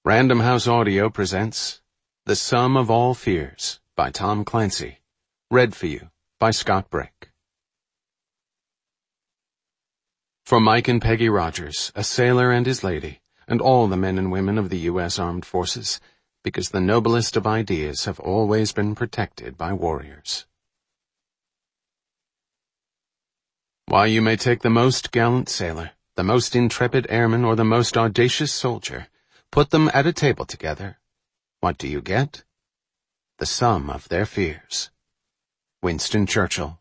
Random House Audio presents The Sum of All Fears by Tom Clancy. Read for you by Scott Brick. For Mike and Peggy Rogers, a sailor and his lady, and all the men and women of the U.S. Armed Forces, because the noblest of ideas have always been protected by warriors. Why, you may take the most gallant sailor, the most intrepid airman, or the most audacious soldier, put them at a table together. What do you get? The sum of their fears. Winston Churchill.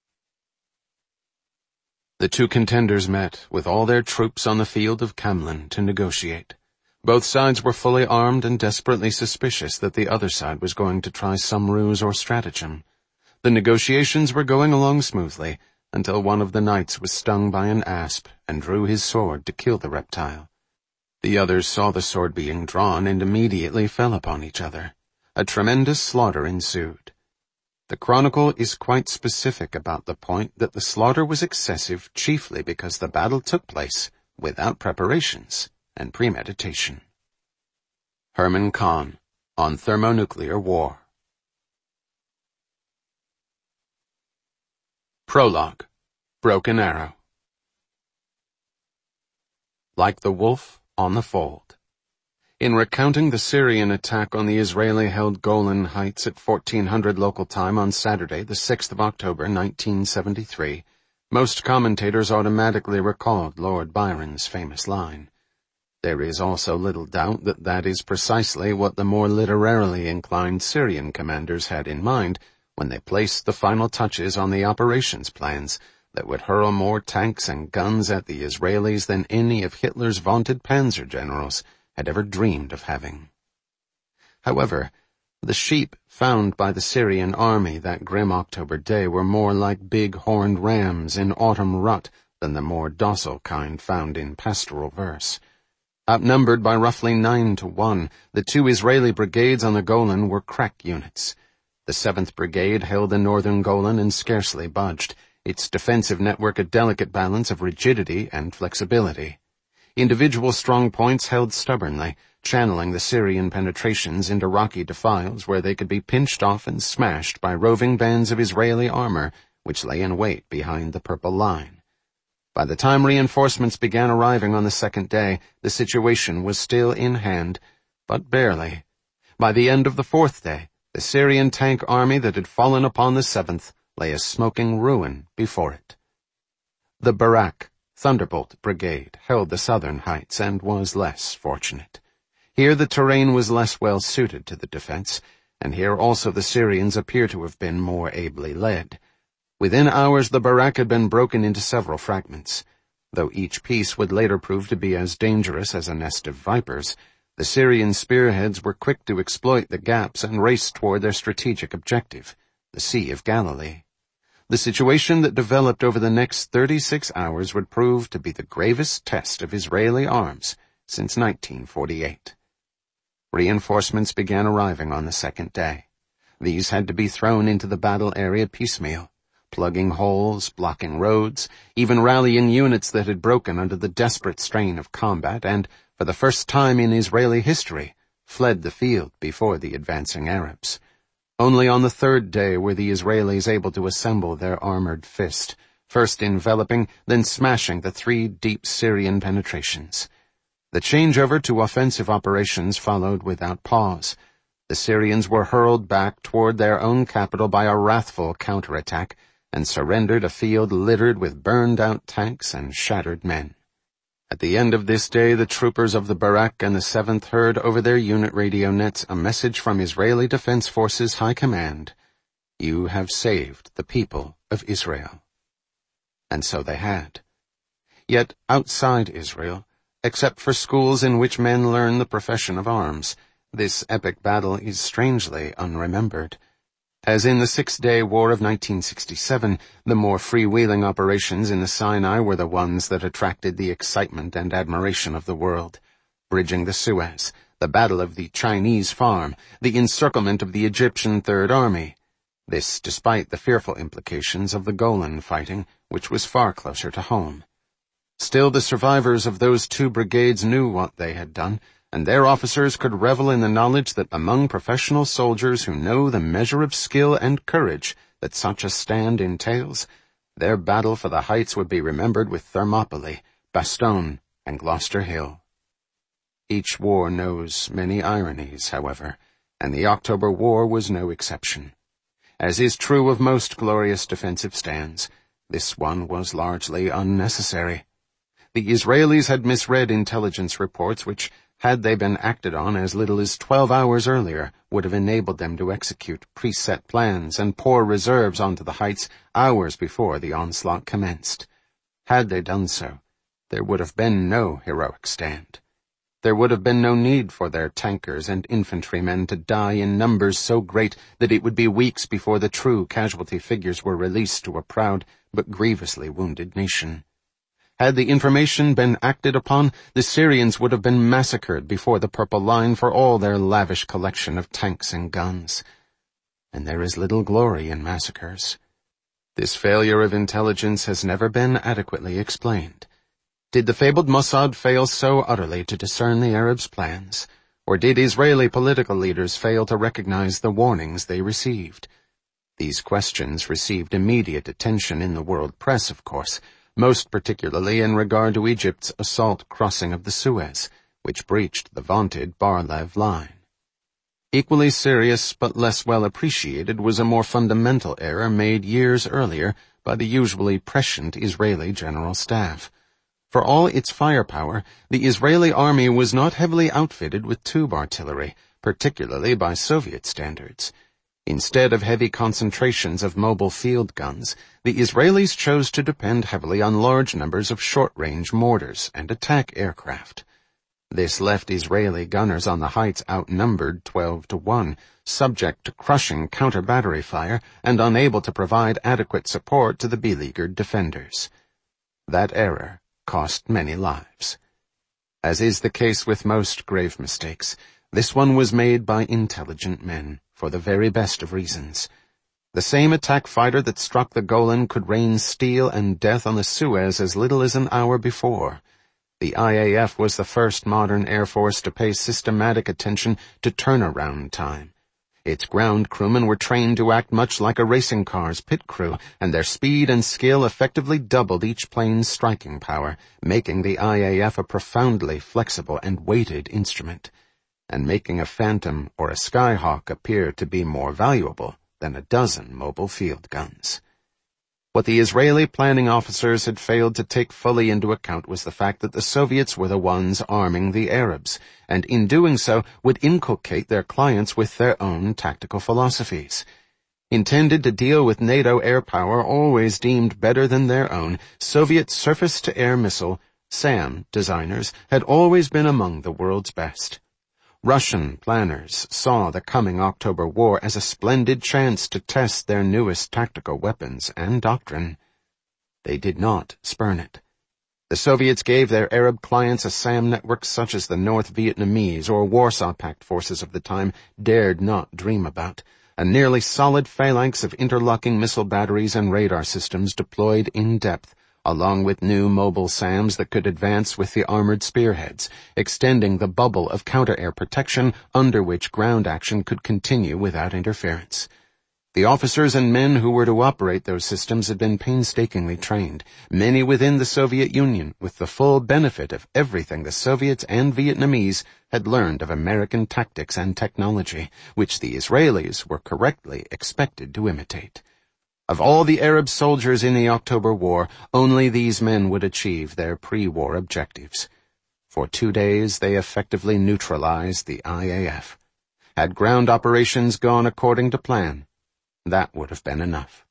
The two contenders met, with all their troops on the field of Camlin, to negotiate. Both sides were fully armed and desperately suspicious that the other side was going to try some ruse or stratagem. The negotiations were going along smoothly, until one of the knights was stung by an asp and drew his sword to kill the reptile. The others saw the sword being drawn and immediately fell upon each other. A tremendous slaughter ensued. The Chronicle is quite specific about the point that the slaughter was excessive chiefly because the battle took place without preparations and premeditation. Herman Kahn, on Thermonuclear War. Prologue. Broken Arrow. Like the wolf on the fold. In recounting the Syrian attack on the Israeli-held Golan Heights at 1400 local time on Saturday, the 6th of October, 1973, most commentators automatically recalled Lord Byron's famous line. There is also little doubt that that is precisely what the more literarily inclined Syrian commanders had in mind when they placed the final touches on the operations plans that would hurl more tanks and guns at the Israelis than any of Hitler's vaunted panzer generals had ever dreamed of having. However, the sheep found by the Syrian army that grim October day were more like big horned rams in autumn rut than the more docile kind found in pastoral verse. Outnumbered by roughly 9-1, the two Israeli brigades on the Golan were crack units. The 7th Brigade held the northern Golan and scarcely budged, its defensive network a delicate balance of rigidity and flexibility. Individual strong points held stubbornly, channeling the Syrian penetrations into rocky defiles where they could be pinched off and smashed by roving bands of Israeli armor which lay in wait behind the Purple Line. By the time reinforcements began arriving on the second day, the situation was still in hand, but barely. By the end of the fourth day, the Syrian tank army that had fallen upon the 7th lay a smoking ruin before it. The Barak, Thunderbolt Brigade held the southern heights and was less fortunate. Here the terrain was less well suited to the defense, and here also the Syrians appear to have been more ably led. Within hours the Barak had been broken into several fragments. Though each piece would later prove to be as dangerous as a nest of vipers, the Syrian spearheads were quick to exploit the gaps and race toward their strategic objective, the Sea of Galilee. The situation that developed over the next 36 hours would prove to be the gravest test of Israeli arms since 1948. Reinforcements began arriving on the second day. These had to be thrown into the battle area piecemeal, plugging holes, blocking roads, even rallying units that had broken under the desperate strain of combat and, for the first time in Israeli history, fled the field before the advancing Arabs. Only on the third day were the Israelis able to assemble their armored fist, first enveloping, then smashing the 3 deep Syrian penetrations. The changeover to offensive operations followed without pause. The Syrians were hurled back toward their own capital by a wrathful counterattack and surrendered a field littered with burned-out tanks and shattered men. At the end of this day, the troopers of the Barak and the 7th heard over their unit radio nets a message from Israeli Defense Forces High Command: "You have saved the people of Israel." And so they had. Yet outside Israel, except for schools in which men learn the profession of arms, this epic battle is strangely unremembered. As in the Six-Day War of 1967, the more freewheeling operations in the Sinai were the ones that attracted the excitement and admiration of the world. Bridging the Suez, the Battle of the Chinese Farm, the encirclement of the Egyptian Third Army. This despite the fearful implications of the Golan fighting, which was far closer to home. Still, the survivors of those 2 brigades knew what they had done, and their officers could revel in the knowledge that among professional soldiers who know the measure of skill and courage that such a stand entails, their battle for the heights would be remembered with Thermopylae, Bastogne, and Gloucester Hill. Each war knows many ironies, however, and the October War was no exception. As is true of most glorious defensive stands, this one was largely unnecessary. The Israelis had misread intelligence reports which, had they been acted on as little as 12 hours earlier, would have enabled them to execute preset plans and pour reserves onto the heights hours before the onslaught commenced. Had they done so, there would have been no heroic stand. There would have been no need for their tankers and infantrymen to die in numbers so great that it would be weeks before the true casualty figures were released to a proud but grievously wounded nation. Had the information been acted upon, the Syrians would have been massacred before the Purple Line for all their lavish collection of tanks and guns. And there is little glory in massacres. This failure of intelligence has never been adequately explained. Did the fabled Mossad fail so utterly to discern the Arabs' plans, or did Israeli political leaders fail to recognize the warnings they received? These questions received immediate attention in the world press, of course, most particularly in regard to Egypt's assault crossing of the Suez, which breached the vaunted Bar-Lev line. Equally serious but less well appreciated was a more fundamental error made years earlier by the usually prescient Israeli General Staff. For all its firepower, the Israeli army was not heavily outfitted with tube artillery, particularly by Soviet standards. Instead of heavy concentrations of mobile field guns, the Israelis chose to depend heavily on large numbers of short-range mortars and attack aircraft. This left Israeli gunners on the heights outnumbered 12-1, subject to crushing counter-battery fire and unable to provide adequate support to the beleaguered defenders. That error cost many lives. As is the case with most grave mistakes, this one was made by intelligent men, for the very best of reasons. The same attack fighter that struck the Golan could rain steel and death on the Suez as little as an hour before. The IAF was the first modern air force to pay systematic attention to turnaround time. Its ground crewmen were trained to act much like a racing car's pit crew, and their speed and skill effectively doubled each plane's striking power, making the IAF a profoundly flexible and weighted instrument, and making a Phantom or a Skyhawk appear to be more valuable than a dozen mobile field guns. What the Israeli planning officers had failed to take fully into account was the fact that the Soviets were the ones arming the Arabs, and in doing so would inculcate their clients with their own tactical philosophies. Intended to deal with NATO air power always deemed better than their own, Soviet surface-to-air missile, SAM, designers had always been among the world's best. Russian planners saw the coming October War as a splendid chance to test their newest tactical weapons and doctrine. They did not spurn it. The Soviets gave their Arab clients a SAM network such as the North Vietnamese or Warsaw Pact forces of the time dared not dream about, a nearly solid phalanx of interlocking missile batteries and radar systems deployed in depth, along with new mobile SAMs that could advance with the armored spearheads, extending the bubble of counter-air protection under which ground action could continue without interference. The officers and men who were to operate those systems had been painstakingly trained, many within the Soviet Union, with the full benefit of everything the Soviets and Vietnamese had learned of American tactics and technology, which the Israelis were correctly expected to imitate. Of all the Arab soldiers in the October War, only these men would achieve their pre-war objectives. For 2 days they effectively neutralized the IAF. Had ground operations gone according to plan, that would have been enough.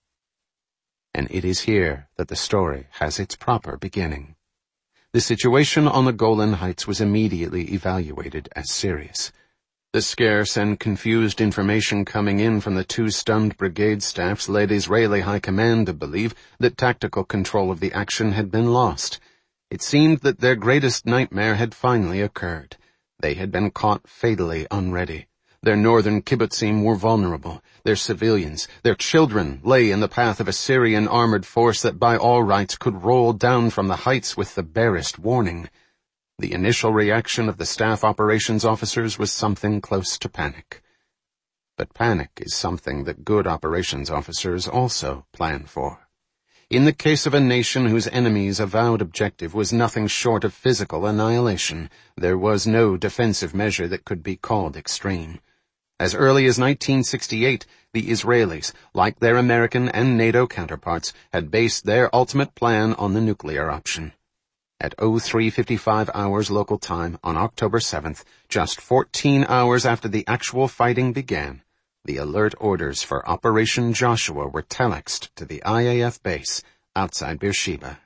And it is here that the story has its proper beginning. The situation on the Golan Heights was immediately evaluated as serious. The scarce and confused information coming in from the 2 stunned brigade staffs led Israeli High Command to believe that tactical control of the action had been lost. It seemed that their greatest nightmare had finally occurred. They had been caught fatally unready. Their northern kibbutzim were vulnerable. Their civilians, their children, lay in the path of a Syrian armored force that by all rights could roll down from the heights with the barest warning. The initial reaction of the staff operations officers was something close to panic. But panic is something that good operations officers also plan for. In the case of a nation whose enemy's avowed objective was nothing short of physical annihilation, there was no defensive measure that could be called extreme. As early as 1968, the Israelis, like their American and NATO counterparts, had based their ultimate plan on the nuclear option. At 03:55 hours local time on October 7th, just 14 hours after the actual fighting began, the alert orders for Operation Joshua were telexed to the IAF base outside Beersheba.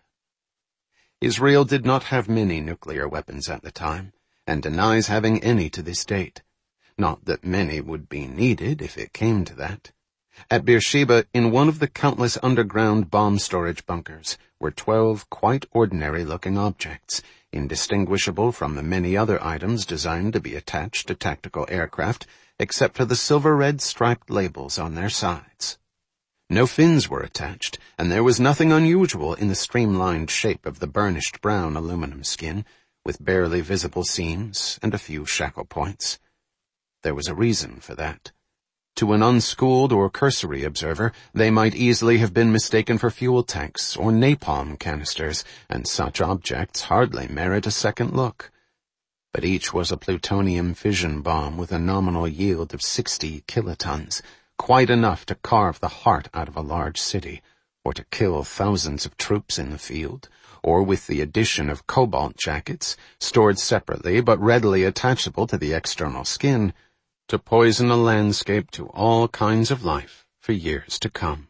Israel did not have many nuclear weapons at the time, and denies having any to this date. Not that many would be needed if it came to that. At Beersheba, in one of the countless underground bomb storage bunkers, were 12 quite ordinary-looking objects, indistinguishable from the many other items designed to be attached to tactical aircraft, except for the silver-red striped labels on their sides. No fins were attached, and there was nothing unusual in the streamlined shape of the burnished brown aluminum skin, with barely visible seams and a few shackle points. There was a reason for that. To an unschooled or cursory observer, they might easily have been mistaken for fuel tanks or napalm canisters, and such objects hardly merit a second look. But each was a plutonium fission bomb with a nominal yield of 60 kilotons, quite enough to carve the heart out of a large city, or to kill thousands of troops in the field, or with the addition of cobalt jackets, stored separately but readily attachable to the external skin, to poison a landscape to all kinds of life for years to come.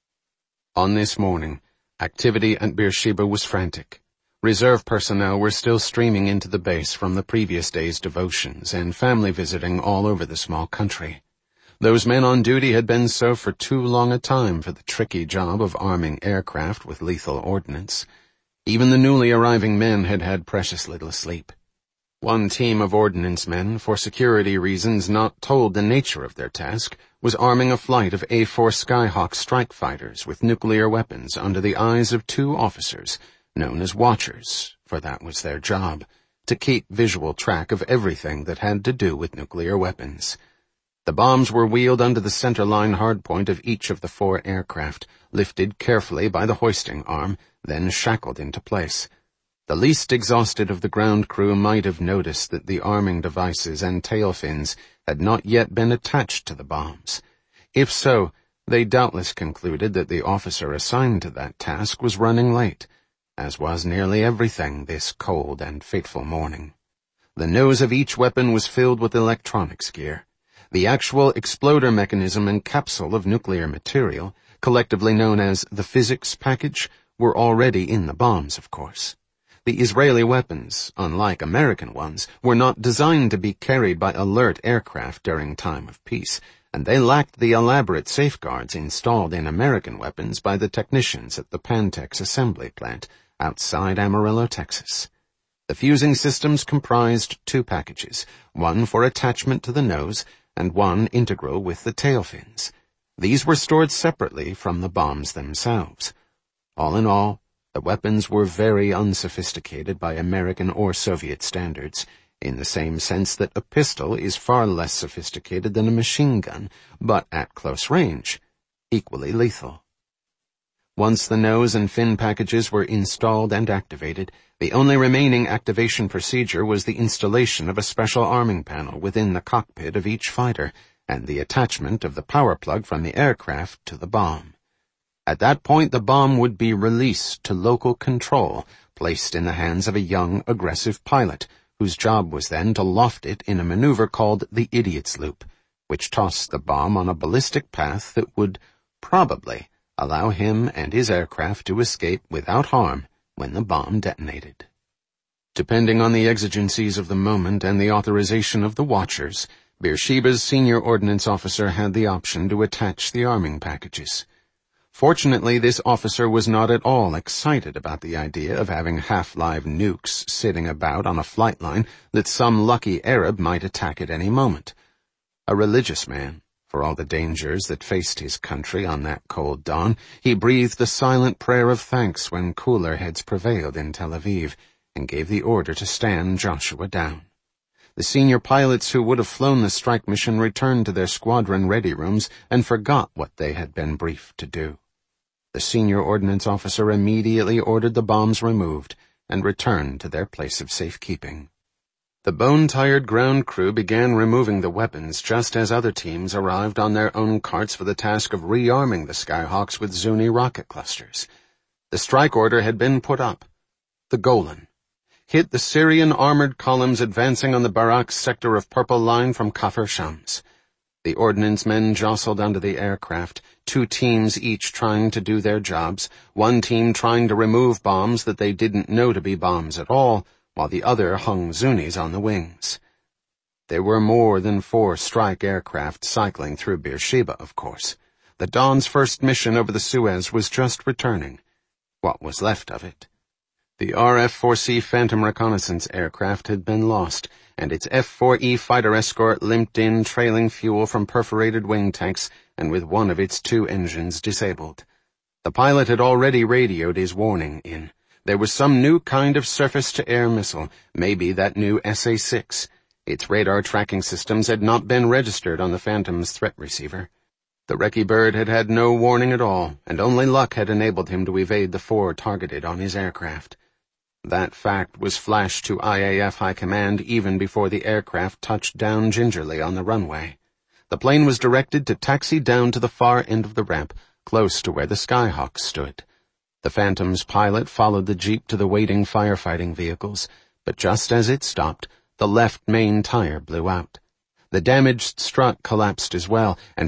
On this morning, activity at Beersheba was frantic. Reserve personnel were still streaming into the base from the previous day's devotions and family visiting all over the small country. Those men on duty had been so for too long a time for the tricky job of arming aircraft with lethal ordnance. Even the newly arriving men had had precious little sleep. One team of ordnance men, for security reasons not told the nature of their task, was arming a flight of A-4 Skyhawk strike fighters with nuclear weapons under the eyes of 2 officers, known as watchers, for that was their job, to keep visual track of everything that had to do with nuclear weapons. The bombs were wheeled under the centerline hardpoint of each of the 4 aircraft, lifted carefully by the hoisting arm, then shackled into place. The least exhausted of the ground crew might have noticed that the arming devices and tail fins had not yet been attached to the bombs. If so, they doubtless concluded that the officer assigned to that task was running late, as was nearly everything this cold and fateful morning. The nose of each weapon was filled with electronics gear. The actual exploder mechanism and capsule of nuclear material, collectively known as the physics package, were already in the bombs, of course. The Israeli weapons, unlike American ones, were not designed to be carried by alert aircraft during time of peace, and they lacked the elaborate safeguards installed in American weapons by the technicians at the Pantex assembly plant outside Amarillo, Texas. The fusing systems comprised 2 packages, one for attachment to the nose and one integral with the tail fins. These were stored separately from the bombs themselves. All in all, the weapons were very unsophisticated by American or Soviet standards, in the same sense that a pistol is far less sophisticated than a machine gun, but at close range, equally lethal. Once the nose and fin packages were installed and activated, the only remaining activation procedure was the installation of a special arming panel within the cockpit of each fighter, and the attachment of the power plug from the aircraft to the bomb. At that point, the bomb would be released to local control, placed in the hands of a young, aggressive pilot, whose job was then to loft it in a maneuver called the Idiot's Loop, which tossed the bomb on a ballistic path that would, probably, allow him and his aircraft to escape without harm when the bomb detonated. Depending on the exigencies of the moment and the authorization of the watchers, Beersheba's senior ordnance officer had the option to attach the arming packages. Fortunately, this officer was not at all excited about the idea of having half-live nukes sitting about on a flight line that some lucky Arab might attack at any moment. A religious man, for all the dangers that faced his country on that cold dawn, he breathed a silent prayer of thanks when cooler heads prevailed in Tel Aviv, and gave the order to stand Joshua down. The senior pilots who would have flown the strike mission returned to their squadron ready rooms and forgot what they had been briefed to do. The senior ordnance officer immediately ordered the bombs removed and returned to their place of safekeeping. The bone-tired ground crew began removing the weapons just as other teams arrived on their own carts for the task of rearming the Skyhawks with Zuni rocket clusters. The strike order had been put up. The Golan hit the Syrian armored columns advancing on the Barak sector of Purple Line from Kafr Shams. The ordnance men jostled under the aircraft, 2 teams each trying to do their jobs, one team trying to remove bombs that they didn't know to be bombs at all, while the other hung Zunis on the wings. There were more than 4 strike aircraft cycling through Beersheba, of course. The Dawn's first mission over the Suez was just returning. What was left of it? The RF-4C Phantom reconnaissance aircraft had been lost, and its F-4E fighter escort limped in trailing fuel from perforated wing tanks and with one of its 2 engines disabled. The pilot had already radioed his warning in. There was some new kind of surface-to-air missile, maybe that new SA-6. Its radar tracking systems had not been registered on the Phantom's threat receiver. The wrecky bird had had no warning at all, and only luck had enabled him to evade the 4 targeted on his aircraft. That fact was flashed to IAF High Command even before the aircraft touched down gingerly on the runway. The plane was directed to taxi down to the far end of the ramp, close to where the Skyhawks stood. The Phantom's pilot followed the jeep to the waiting firefighting vehicles, but just as it stopped, the left main tire blew out. The damaged strut collapsed as well, and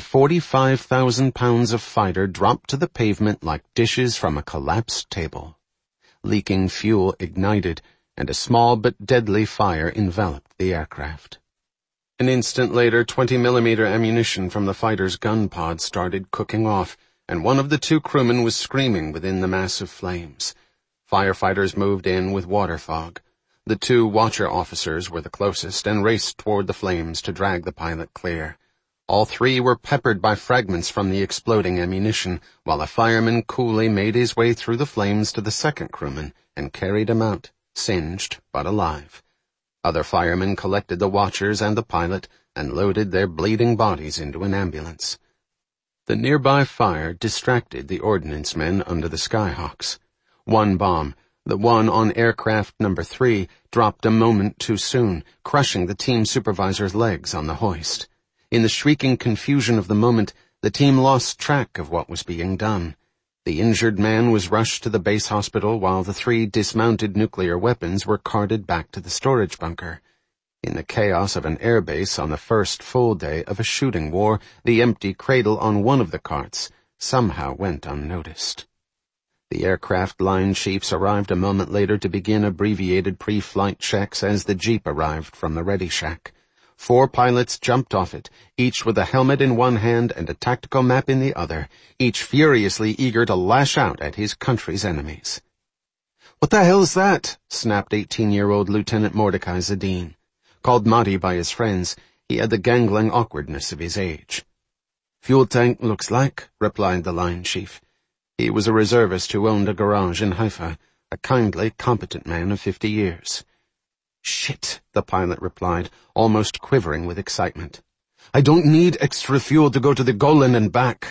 45,000 pounds of fighter dropped to the pavement like dishes from a collapsed table. Leaking fuel ignited, and a small but deadly fire enveloped the aircraft. An instant later, 20mm ammunition from the fighter's gun pod started cooking off, and one of the 2 crewmen was screaming within the mass of flames. Firefighters moved in with water fog. The 2 watcher officers were the closest and raced toward the flames to drag the pilot clear. All 3 were peppered by fragments from the exploding ammunition, while a fireman coolly made his way through the flames to the 2nd crewman and carried him out, singed but alive. Other firemen collected the watchers and the pilot and loaded their bleeding bodies into an ambulance. The nearby fire distracted the ordnance men under the Skyhawks. One bomb, the one on aircraft number 3, dropped a moment too soon, crushing the team supervisor's legs on the hoist. In the shrieking confusion of the moment, the team lost track of what was being done. The injured man was rushed to the base hospital while the 3 dismounted nuclear weapons were carted back to the storage bunker. In the chaos of an airbase on the first full day of a shooting war, the empty cradle on one of the carts somehow went unnoticed. The aircraft line chiefs arrived a moment later to begin abbreviated pre-flight checks as the jeep arrived from the ready shack. 4 pilots jumped off it, each with a helmet in one hand and a tactical map in the other, each furiously eager to lash out at his country's enemies. "What the hell's that?" snapped 18-year-old Lieutenant Mordecai Zadine. Called Mahdi by his friends, he had the gangling awkwardness of his age. "Fuel tank, looks like," replied the line chief. He was a reservist who owned a garage in Haifa, a kindly, competent man of 50 years. "Shit," the pilot replied, almost quivering with excitement. "I don't need extra fuel to go to the Golan and back."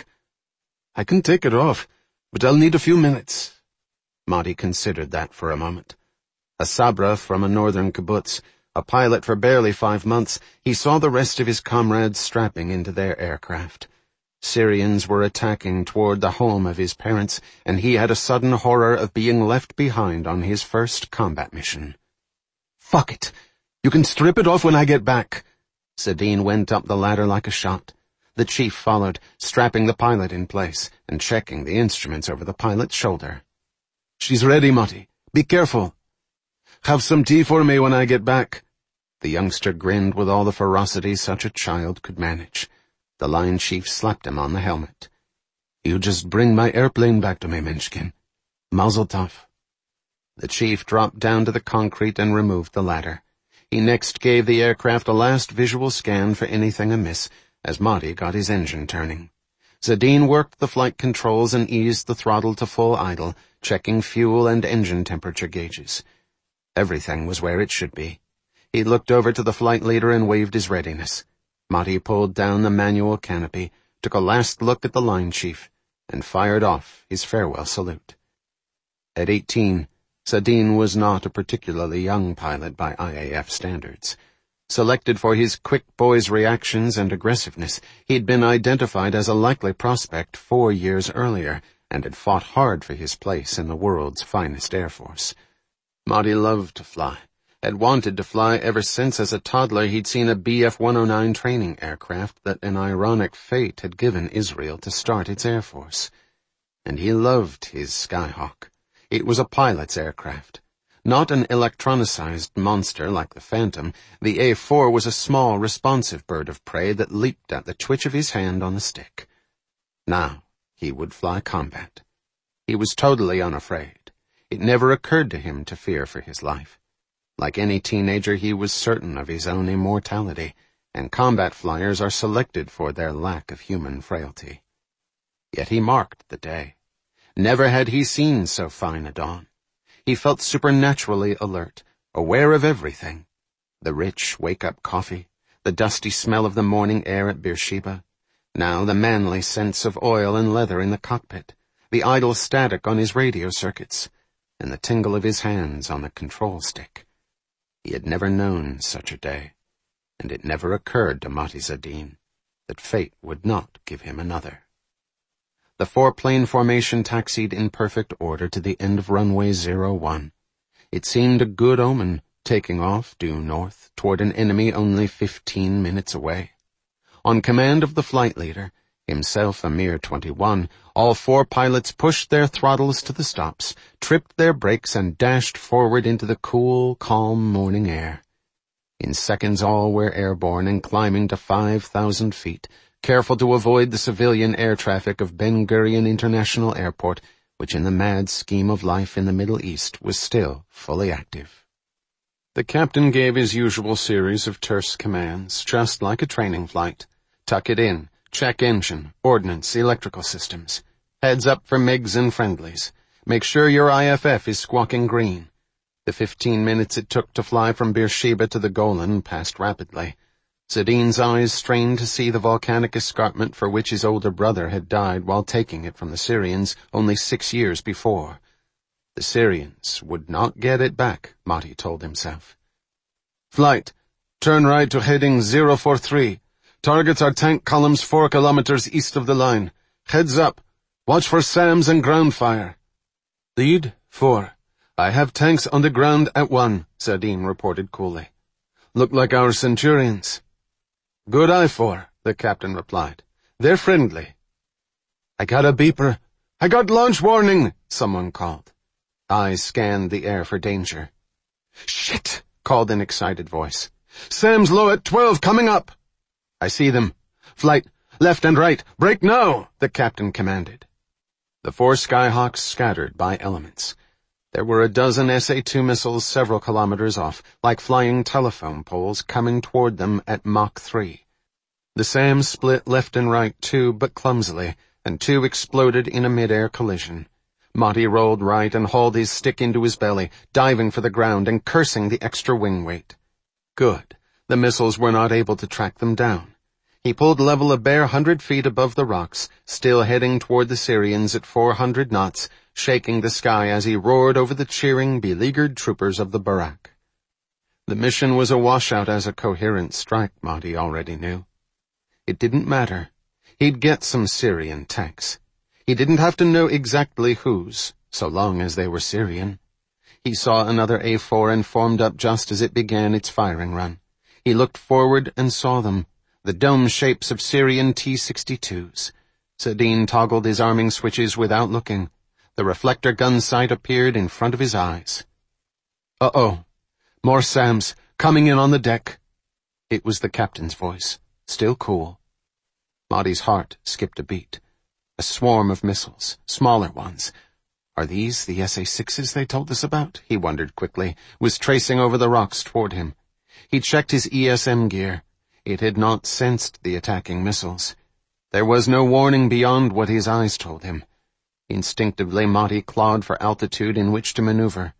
"I can take it off, but I'll need a few minutes." Mahdi considered that for a moment. A Sabra from a northern kibbutz, a pilot for barely 5 months, he saw the rest of his comrades strapping into their aircraft. Syrians were attacking toward the home of his parents, and he had a sudden horror of being left behind on his first combat mission. "Fuck it. You can strip it off when I get back." Zadine went up the ladder like a shot. The chief followed, strapping the pilot in place and checking the instruments over the pilot's shoulder. "She's ready, Mahdi. Be careful." "Have some tea for me when I get back." The youngster grinned with all the ferocity such a child could manage. The line chief slapped him on the helmet. "You just bring my airplane back to me, Menschkin. Mazel tov." The chief dropped down to the concrete and removed the ladder. He next gave the aircraft a last visual scan for anything amiss, as Mahdi got his engine turning. Zadine worked the flight controls and eased the throttle to full idle, checking fuel and engine temperature gauges. Everything was where it should be. He looked over to the flight leader and waved his readiness. Matti pulled down the manual canopy, took a last look at the line chief, and fired off his farewell salute. At 18, Sedin was not a particularly young pilot by IAF standards. Selected for his quick boy's reactions and aggressiveness, he'd been identified as a likely prospect 4 years earlier, and had fought hard for his place in the world's finest air force. Matti loved to fly, had wanted to fly ever since as a toddler he'd seen a Bf-109 training aircraft that an ironic fate had given Israel to start its air force. And he loved his Skyhawk. It was a pilot's aircraft. Not an electronicized monster like the Phantom, the A-4 was a small, responsive bird of prey that leaped at the twitch of his hand on the stick. Now he would fly combat. He was totally unafraid. It never occurred to him to fear for his life. Like any teenager, he was certain of his own immortality, and combat flyers are selected for their lack of human frailty. Yet he marked the day. Never had he seen so fine a dawn. He felt supernaturally alert, aware of everything. The rich wake-up coffee, the dusty smell of the morning air at Beersheba, now the manly sense of oil and leather in the cockpit, the idle static on his radio circuits, and the tingle of his hands on the control stick. He had never known such a day, and it never occurred to Matti Sedin that fate would not give him another. The four-plane formation taxied in perfect order to the end of runway 01. It seemed a good omen, taking off due north toward an enemy only 15 minutes away. On command of the flight leader, himself a mere 21, all four pilots pushed their throttles to the stops, tripped their brakes, and dashed forward into the cool, calm morning air. In seconds all were airborne and climbing to 5,000 feet, careful to avoid the civilian air traffic of Ben Gurion International Airport, which in the mad scheme of life in the Middle East was still fully active. The captain gave his usual series of terse commands, just like a training flight. Tuck it in, check engine, ordnance, electrical systems. Heads up for MiGs and friendlies. Make sure your IFF is squawking green. The 15 minutes it took to fly from Beersheba to the Golan passed rapidly. Sedin's eyes strained to see the volcanic escarpment for which his older brother had died while taking it from the Syrians only 6 years before. The Syrians would not get it back, Matti told himself. Flight, turn right to heading 043. Targets are tank columns 4 kilometers east of the line. Heads up. Watch for SAMs and ground fire. Lead, 4. I have tanks on the ground at 1, Sedin reported coolly. Look like our Centurions. Good eye, 4, the captain replied. They're friendly. I got a beeper. I got launch warning, someone called. Eyes scanned the air for danger. Shit, called an excited voice. SAM's low at 12, coming up. I see them. Flight, left and right. Brake now, the captain commanded. The 4 Skyhawks scattered by elements. There were a dozen SA-2 missiles several kilometers off, like flying telephone poles coming toward them at Mach 3. The SAMs split left and right too, but clumsily, and 2 exploded in a mid-air collision. Matti rolled right and hauled his stick into his belly, diving for the ground and cursing the extra wing weight. Good. The missiles were not able to track them down. He pulled level a bare 100 feet above the rocks, still heading toward the Syrians at 400 knots, shaking the sky as he roared over the cheering, beleaguered troopers of the Barak. The mission was a washout as a coherent strike, Matti already knew. It didn't matter. He'd get some Syrian tanks. He didn't have to know exactly whose, so long as they were Syrian. He saw another A-4 and formed up just as it began its firing run. He looked forward and saw them, the dome shapes of Syrian T-62s. Sedin toggled his arming switches without looking. The reflector gun sight appeared in front of his eyes. Uh-oh. More SAMs, coming in on the deck. It was the captain's voice, still cool. Matti's heart skipped a beat. A swarm of missiles, smaller ones. Are these the SA-6s they told us about? He wondered quickly, was tracing over the rocks toward him. He checked his ESM gear. It had not sensed the attacking missiles. There was no warning beyond what his eyes told him. Instinctively, Matti clawed for altitude in which to maneuver.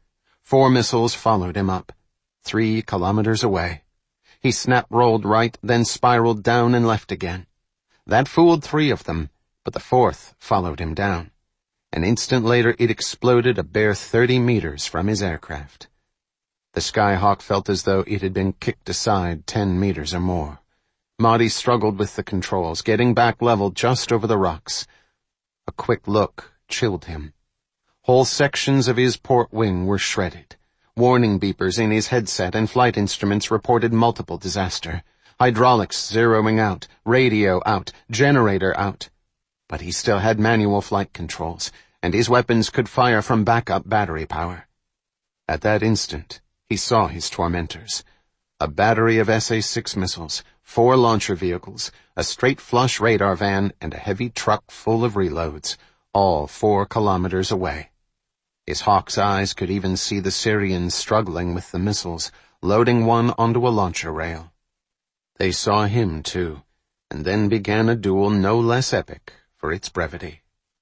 4 missiles followed him up, 3 kilometers away. He snap-rolled right, then spiraled down and left again. That fooled 3 of them, but the 4th followed him down. An instant later it exploded a bare 30 meters from his aircraft. The Skyhawk felt as though it had been kicked aside 10 meters or more. Marty struggled with the controls, getting back level just over the rocks. A quick look chilled him. Whole sections of his port wing were shredded. Warning beepers in his headset and flight instruments reported multiple disaster. Hydraulics zeroing out, radio out, generator out. But he still had manual flight controls, and his weapons could fire from backup battery power. At that instant, he saw his tormentors. A battery of SA-6 missiles, 4 launcher vehicles, a straight flush radar van, and a heavy truck full of reloads, all 4 kilometers away. His hawk's eyes could even see the Syrians struggling with the missiles, loading one onto a launcher rail. They saw him, too, and then began a duel no less epic for its brevity.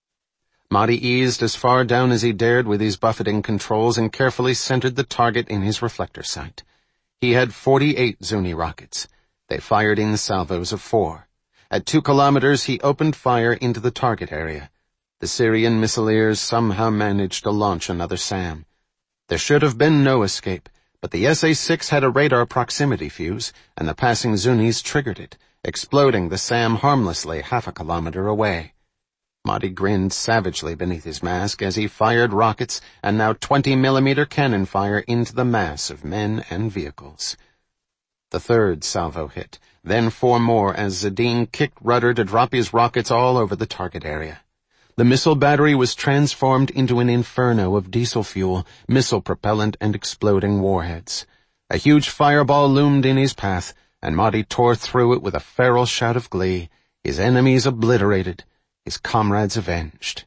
Marty eased as far down as he dared with his buffeting controls and carefully centered the target in his reflector sight. He had 48 Zuni rockets. They fired in salvos of 4. At 2 kilometers, he opened fire into the target area. The Syrian missileers somehow managed to launch another SAM. There should have been no escape, but the SA-6 had a radar proximity fuse, and the passing Zunis triggered it, exploding the SAM harmlessly half a kilometer away. Marty grinned savagely beneath his mask as he fired rockets and now 20-millimeter cannon fire into the mass of men and vehicles. The 3rd salvo hit, then 4 more as Zadine kicked rudder to drop his rockets all over the target area. The missile battery was transformed into an inferno of diesel fuel, missile propellant, and exploding warheads. A huge fireball loomed in his path, and Marty tore through it with a feral shout of glee, his enemies obliterated, his comrades avenged.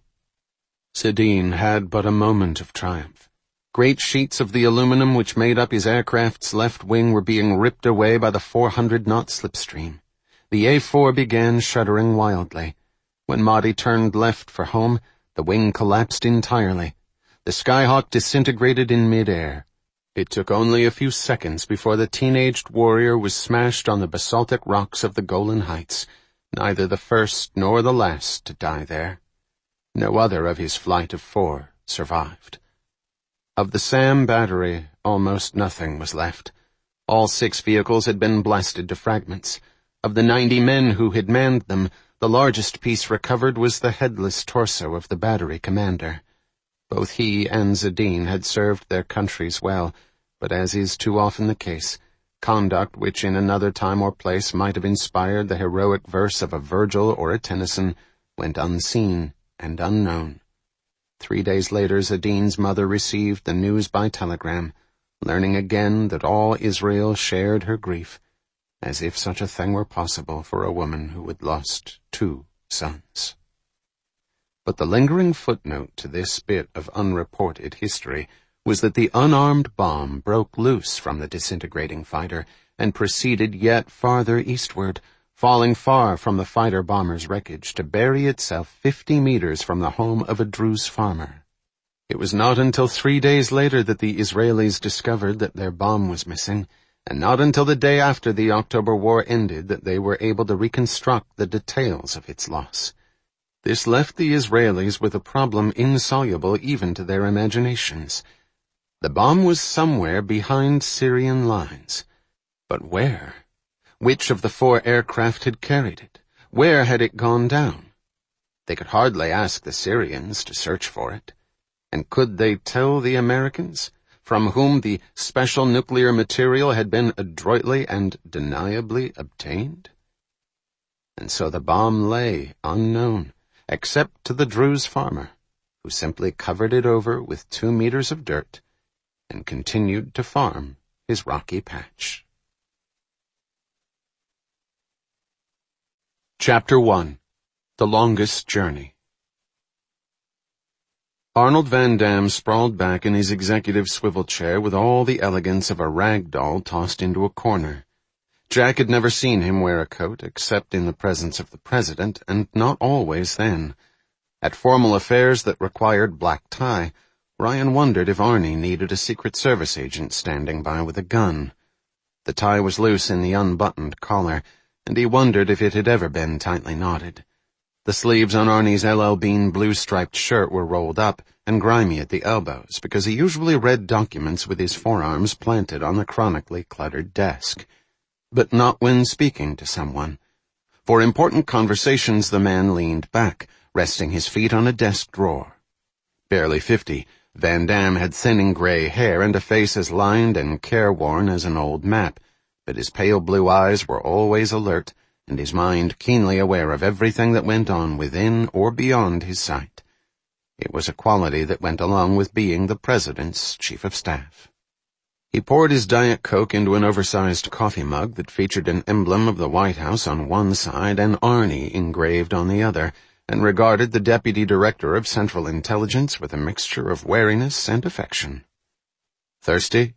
Zadine had but a moment of triumph. Great sheets of the aluminum which made up his aircraft's left wing were being ripped away by the 400-knot slipstream. The A-4 began shuddering wildly. When Marty turned left for home, the wing collapsed entirely. The Skyhawk disintegrated in mid-air. It took only a few seconds before the teenaged warrior was smashed on the basaltic rocks of the Golan Heights, neither the first nor the last to die there. No other of his flight of 4 survived. Of the SAM battery, almost nothing was left. All 6 vehicles had been blasted to fragments. Of the 90 men who had manned them, the largest piece recovered was the headless torso of the battery commander. Both he and Zadine had served their countries well, but as is too often the case, conduct which in another time or place might have inspired the heroic verse of a Virgil or a Tennyson went unseen and unknown. 3 days later, Zadine's mother received the news by telegram, learning again that all Israel shared her grief, as if such a thing were possible for a woman who had lost 2 sons. But the lingering footnote to this bit of unreported history was that the unarmed bomb broke loose from the disintegrating fighter and proceeded yet farther eastward, falling far from the fighter-bomber's wreckage to bury itself 50 meters from the home of a Druze farmer. It was not until 3 days later that the Israelis discovered that their bomb was missing, and not until the day after the October War ended that they were able to reconstruct the details of its loss. This left the Israelis with a problem insoluble even to their imaginations. The bomb was somewhere behind Syrian lines. But where? Which of the 4 aircraft had carried it? Where had it gone down? They could hardly ask the Syrians to search for it. And could they tell the Americans, from whom the special nuclear material had been adroitly and deniably obtained? And so the bomb lay unknown, except to the Druze farmer, who simply covered it over with 2 meters of dirt and continued to farm his rocky patch. Chapter 1. The Longest Journey. Arnold Van Dam sprawled back in his executive swivel chair with all the elegance of a rag doll tossed into a corner. Jack had never seen him wear a coat except in the presence of the president, and not always then. At formal affairs that required black tie, Ryan wondered if Arnie needed a Secret Service agent standing by with a gun. The tie was loose in the unbuttoned collar, and he wondered if it had ever been tightly knotted. The sleeves on Arnie's LL Bean blue-striped shirt were rolled up and grimy at the elbows because he usually read documents with his forearms planted on the chronically cluttered desk. But not when speaking to someone. For important conversations, the man leaned back, resting his feet on a desk drawer. Barely 50, Van Damme had thinning gray hair and a face as lined and careworn as an old map, but his pale blue eyes were always alert, and his mind keenly aware of everything that went on within or beyond his sight. It was a quality that went along with being the President's Chief of Staff. He poured his Diet Coke into an oversized coffee mug that featured an emblem of the White House on one side and Arnie engraved on the other, and regarded the Deputy Director of Central Intelligence with a mixture of wariness and affection. "Thirsty?"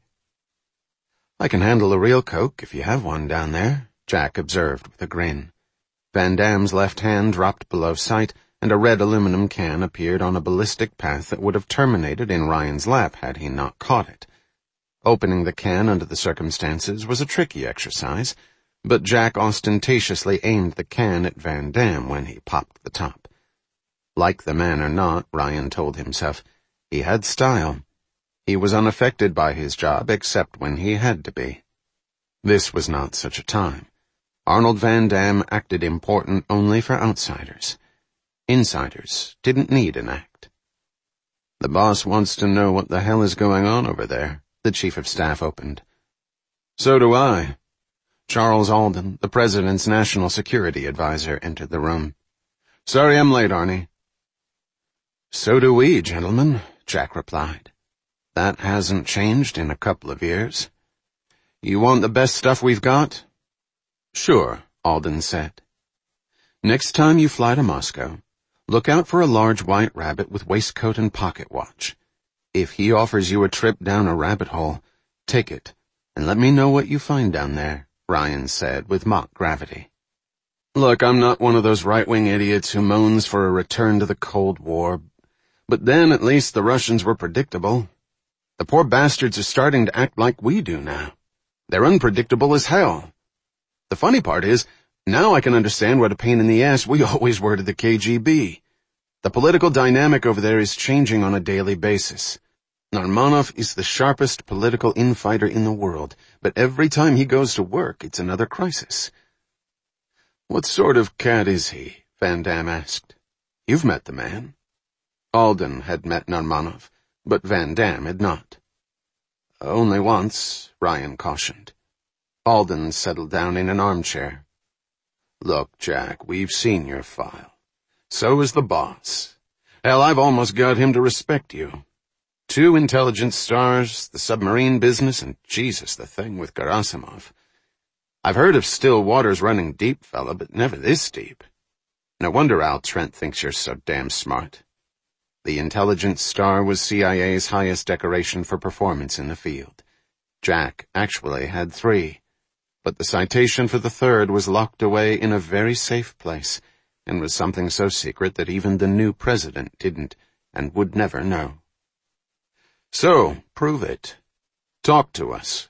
"I can handle a real Coke if you have one down there," Jack observed with a grin. Van Damme's left hand dropped below sight, and a red aluminum can appeared on a ballistic path that would have terminated in Ryan's lap had he not caught it. Opening the can under the circumstances was a tricky exercise, but Jack ostentatiously aimed the can at Van Damme when he popped the top. Like the man or not, Ryan told himself, he had style. He was unaffected by his job except when he had to be. This was not such a time. Arnold Van Damme acted important only for outsiders. Insiders didn't need an act. "The boss wants to know what the hell is going on over there," the Chief of Staff opened. "So do I." Charles Alden, the President's National Security Advisor, entered the room. "Sorry I'm late, Arnie." "So do we, gentlemen," Jack replied. "That hasn't changed in a couple of years. You want the best stuff we've got?" "Sure," Alden said. "Next time you fly to Moscow, look out for a large white rabbit with waistcoat and pocket watch. If he offers you a trip down a rabbit hole, take it, and let me know what you find down there," Ryan said with mock gravity. "Look, I'm not one of those right-wing idiots who moans for a return to the Cold War, but then at least the Russians were predictable. The poor bastards are starting to act like we do now. They're unpredictable as hell. The funny part is, now I can understand what a pain in the ass we always were to the KGB. The political dynamic over there is changing on a daily basis. Narmanov is the sharpest political infighter in the world, but every time he goes to work, it's another crisis." "What sort of cat is he?" Van Damme asked. "You've met the man." Alden had met Narmanov, but Van Damme had not. "Only once," Ryan cautioned. Alden settled down in an armchair. "Look, Jack, we've seen your file. So is the boss. Hell, I've almost got him to respect you. 2 intelligence stars, the submarine business, and Jesus, the thing with Gerasimov. I've heard of still waters running deep, fella, but never this deep. No wonder Al Trent thinks you're so damn smart." The intelligence star was CIA's highest decoration for performance in the field. Jack actually had 3, but the citation for the 3rd was locked away in a very safe place, and was something so secret that even the new president didn't and would never know. "So, prove it. Talk to us."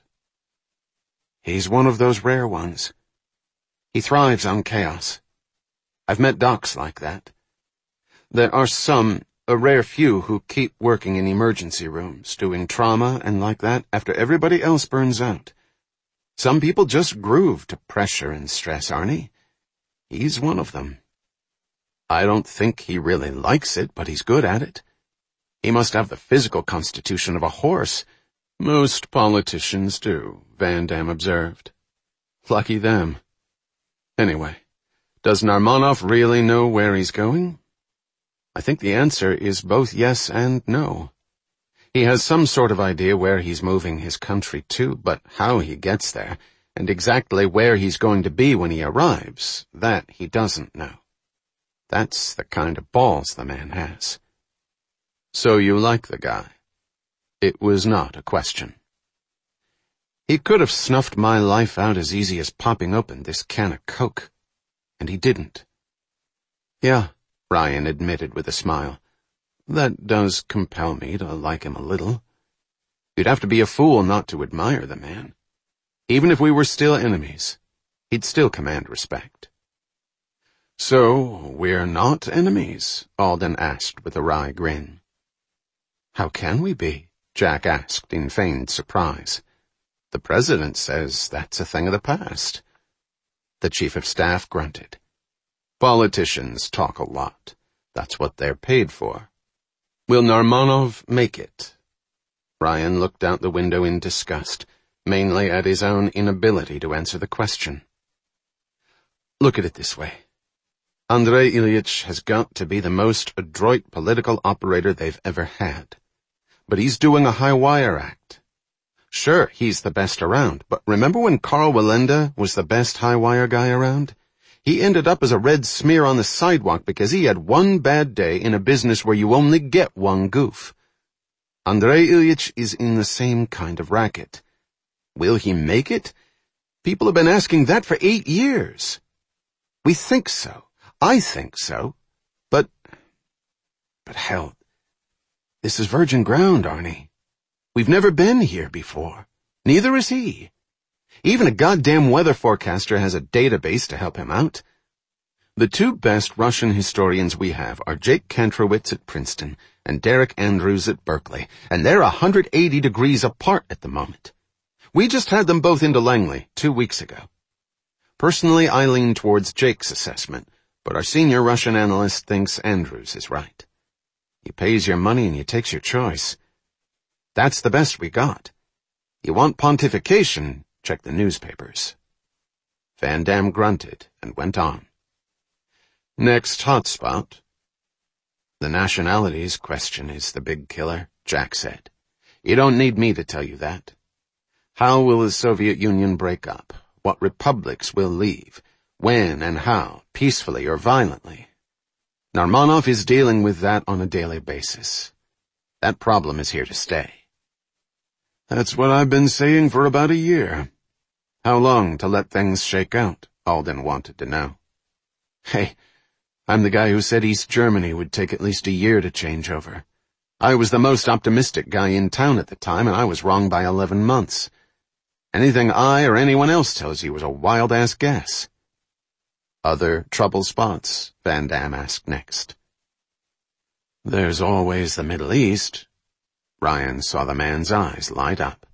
"He's one of those rare ones. He thrives on chaos. I've met docs like that. There are some, a rare few, who keep working in emergency rooms, doing trauma and like that after everybody else burns out. Some people just groove to pressure and stress, Arnie. He's one of them. I don't think he really likes it, but he's good at it. He must have the physical constitution of a horse." "Most politicians do," Van Damme observed. "Lucky them. Anyway, does Narmanov really know where he's going?" "I think the answer is both yes and no. He has some sort of idea where he's moving his country to, but how he gets there, and exactly where he's going to be when he arrives, that he doesn't know. That's the kind of balls the man has." "So you like the guy?" It was not a question. "He could have snuffed my life out as easy as popping open this can of Coke. And he didn't." "Yeah," Ryan admitted with a smile. That does compel me to like him a little. You'd have to be a fool not to admire the man. Even if we were still enemies, he'd still command respect. So, we're not enemies? Alden asked with a wry grin. How can we be? Jack asked in feigned surprise. The president says that's a thing of the past. The chief of staff grunted. Politicians talk a lot. That's what they're paid for. Will Narmanov make it? Ryan looked out the window in disgust, mainly at his own inability to answer the question. Look at it this way. Andrei Ilyich has got to be the most adroit political operator they've ever had. But he's doing a high-wire act. Sure, he's the best around, but remember when Karl Wallenda was the best high-wire guy around? He ended up as a red smear on the sidewalk because he had one bad day in a business where you only get one goof. Andrei Ilyich is in the same kind of racket. Will he make it? People have been asking that for 8 years. We think so. I think so. But hell, this is virgin ground, Arnie. We've never been here before. Neither is he. Even a goddamn weather forecaster has a database to help him out. The two best Russian historians we have are Jake Kantrowitz at Princeton and Derek Andrews at Berkeley, and they're 180 degrees apart at the moment. We just had them both into Langley 2 weeks ago. Personally, I lean towards Jake's assessment, but our senior Russian analyst thinks Andrews is right. He pays your money and he takes your choice. That's the best we got. You want pontification? Check the newspapers. Van Dam grunted and went on. Next hotspot. The nationalities question is the big killer, Jack said. You don't need me to tell you that. How will the Soviet Union break up? What republics will leave? When and how, peacefully or violently? Narmanov is dealing with that on a daily basis. That problem is here to stay. That's what I've been saying for about a year. How long to let things shake out? Alden wanted to know. Hey, I'm the guy who said East Germany would take at least a year to change over. I was the most optimistic guy in town at the time, and I was wrong by 11 months. Anything I or anyone else tells you was a wild-ass guess. Other trouble spots? Van Dam asked next. There's always the Middle East. Ryan saw the man's eyes light up.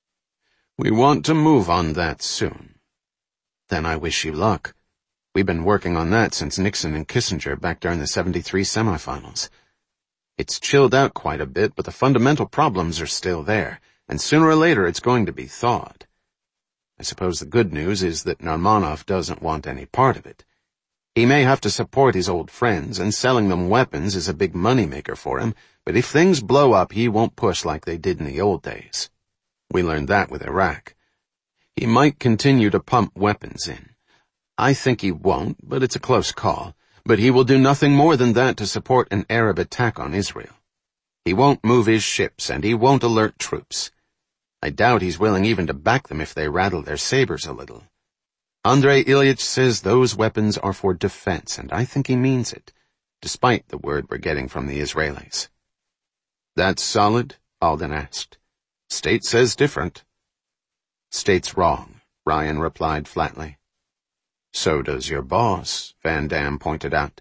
We want to move on that soon. Then I wish you luck. We've been working on that since Nixon and Kissinger back during the 73 semifinals. It's chilled out quite a bit, but the fundamental problems are still there, and sooner or later it's going to be thawed. I suppose the good news is that Narmanov doesn't want any part of it. He may have to support his old friends, and selling them weapons is a big moneymaker for him, but if things blow up, he won't push like they did in the old days. We learned that with Iraq. He might continue to pump weapons in. I think he won't, but it's a close call. But he will do nothing more than that to support an Arab attack on Israel. He won't move his ships, and he won't alert troops. I doubt he's willing even to back them if they rattle their sabers a little. Andrei Ilyich says those weapons are for defense, and I think he means it, despite the word we're getting from the Israelis. That's solid? Alden asked. State says different. State's wrong, Ryan replied flatly. So does your boss, Van Dam pointed out.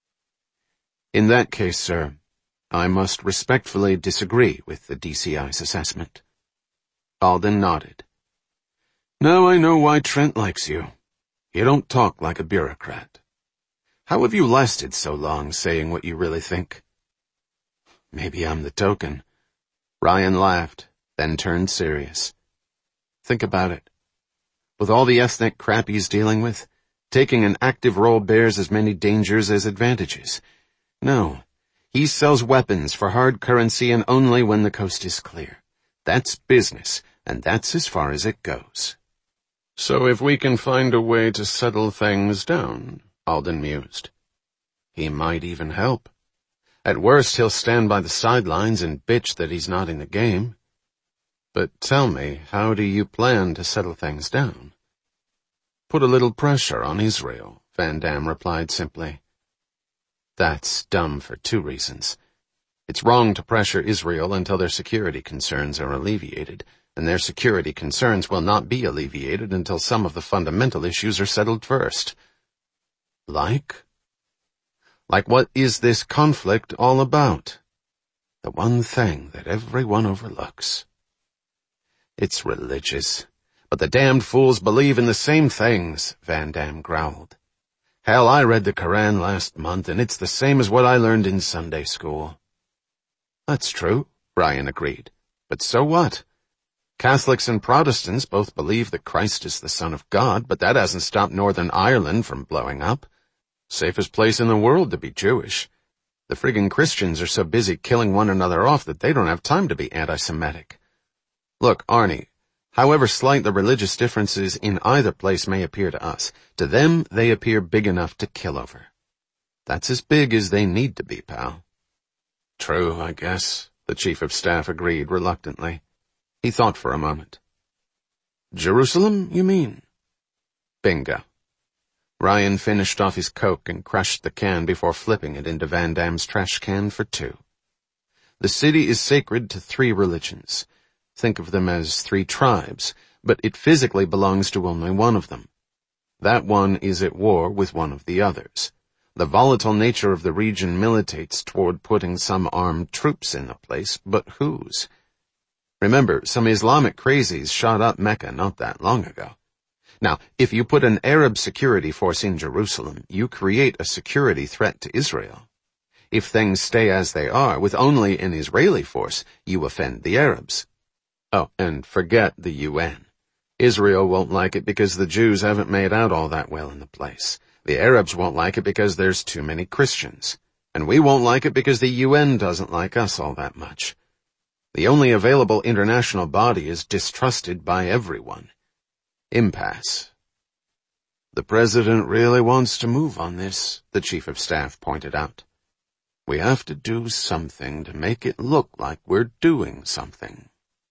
In that case, sir, I must respectfully disagree with the DCI's assessment. Alden nodded. Now I know why Trent likes you. You don't talk like a bureaucrat. How have you lasted so long saying what you really think? Maybe I'm the token. Ryan laughed, then turned serious. Think about it. With all the ethnic crap he's dealing with, taking an active role bears as many dangers as advantages. No, he sells weapons for hard currency and only when the coast is clear. That's business, and that's as far as it goes. So if we can find a way to settle things down, Alden mused. He might even help. At worst, he'll stand by the sidelines and bitch that he's not in the game. But tell me, how do you plan to settle things down? Put a little pressure on Israel, Van Dam replied simply. That's dumb for 2 reasons. It's wrong to pressure Israel until their security concerns are alleviated, and their security concerns will not be alleviated until some of the fundamental issues are settled first. Like? Like what is this conflict all about? The one thing that everyone overlooks. It's religious. But the damned fools believe in the same things, Van Dam growled. Hell, I read the Koran last month, and it's the same as what I learned in Sunday school. That's true, Ryan agreed. But so what? Catholics and Protestants both believe that Christ is the Son of God, but that hasn't stopped Northern Ireland from blowing up. Safest place in the world to be Jewish. The friggin' Christians are so busy killing one another off that they don't have time to be anti-Semitic. Look, Arnie, however slight the religious differences in either place may appear to us, to them they appear big enough to kill over. That's as big as they need to be, pal. True, I guess, the Chief of Staff agreed reluctantly. He thought for a moment. Jerusalem, you mean? Bingo. Ryan finished off his Coke and crushed the can before flipping it into Van Dam's trash can for 2. The city is sacred to 3 religions. Think of them as 3 tribes, but it physically belongs to only one of them. That one is at war with one of the others. The volatile nature of the region militates toward putting some armed troops in the place, but whose? Remember, some Islamic crazies shot up Mecca not that long ago. Now, if you put an Arab security force in Jerusalem, you create a security threat to Israel. If things stay as they are, with only an Israeli force, you offend the Arabs. Oh, and forget the UN. Israel won't like it because the Jews haven't made out all that well in the place. The Arabs won't like it because there's too many Christians. And we won't like it because the UN doesn't like us all that much. The only available international body is distrusted by everyone. Impasse. The President really wants to move on this, the Chief of Staff pointed out. We have to do something to make it look like we're doing something.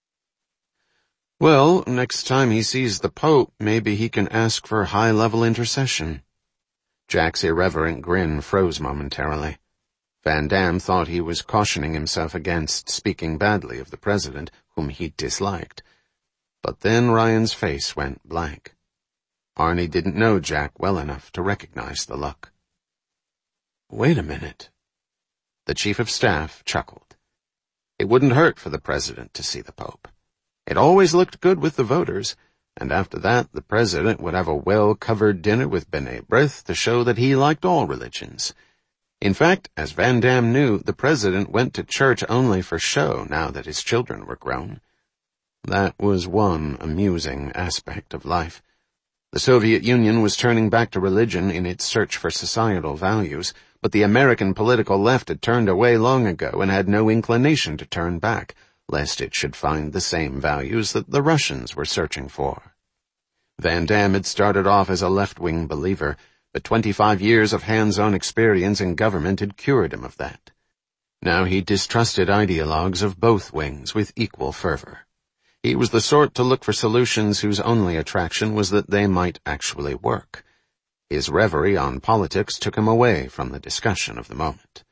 Well, next time he sees the Pope, maybe he can ask for high-level intercession. Jack's irreverent grin froze momentarily. Van Dam thought he was cautioning himself against speaking badly of the President, whom he disliked. But then Ryan's face went blank. Arnie didn't know Jack well enough to recognize the look. Wait a minute. The Chief of Staff chuckled. It wouldn't hurt for the President to see the Pope. It always looked good with the voters, and after that the President would have a well-covered dinner with B'nai B'rith to show that he liked all religions. In fact, as Van Dam knew, the President went to church only for show now that his children were grown. That was one amusing aspect of life. The Soviet Union was turning back to religion in its search for societal values, but the American political left had turned away long ago and had no inclination to turn back, lest it should find the same values that the Russians were searching for. Van Dam had started off as a left-wing believer, but 25 years of hands-on experience in government had cured him of that. Now he distrusted ideologues of both wings with equal fervor. He was the sort to look for solutions whose only attraction was that they might actually work. His reverie on politics took him away from the discussion of the moment.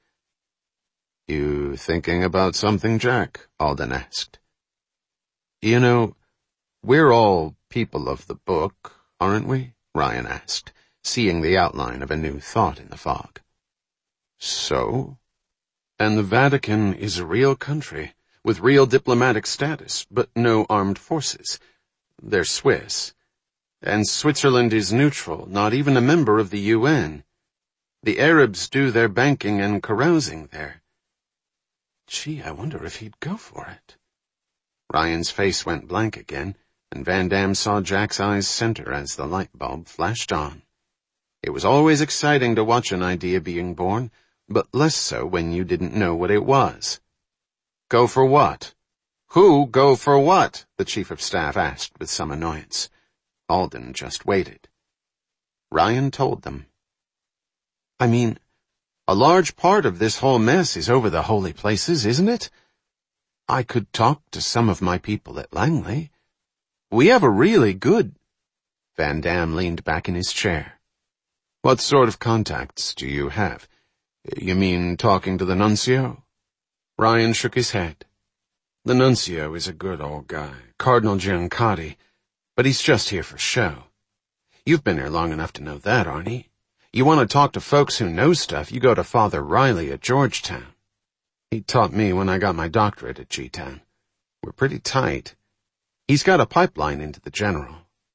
You thinking about something, Jack? Alden asked. You know, we're all people of the book, aren't we? Ryan asked, seeing the outline of a new thought in the fog. So? And the Vatican is a real country, with real diplomatic status, but no armed forces. They're Swiss. And Switzerland is neutral, not even a member of the UN. The Arabs do their banking and carousing there. Gee, I wonder if he'd go for it. Ryan's face went blank again, and Van Dam saw Jack's eyes center as the light bulb flashed on. It was always exciting to watch an idea being born, but less so when you didn't know what it was. Go for what? Who go for what? The Chief of Staff asked with some annoyance. Alden just waited. Ryan told them. I mean, a large part of this whole mess is over the holy places, isn't it? I could talk to some of my people at Langley. We have a really good... Van Dam leaned back in his chair. What sort of contacts do you have? You mean talking to the nuncio? Ryan shook his head. The nuncio is a good old guy, Cardinal Giancotti, but he's just here for show. You've been here long enough to know that, Arnie. You want to talk to folks who know stuff, you go to Father Riley at Georgetown. He taught me when I got my doctorate at G-Town. We're pretty tight. He's got a pipeline into the general.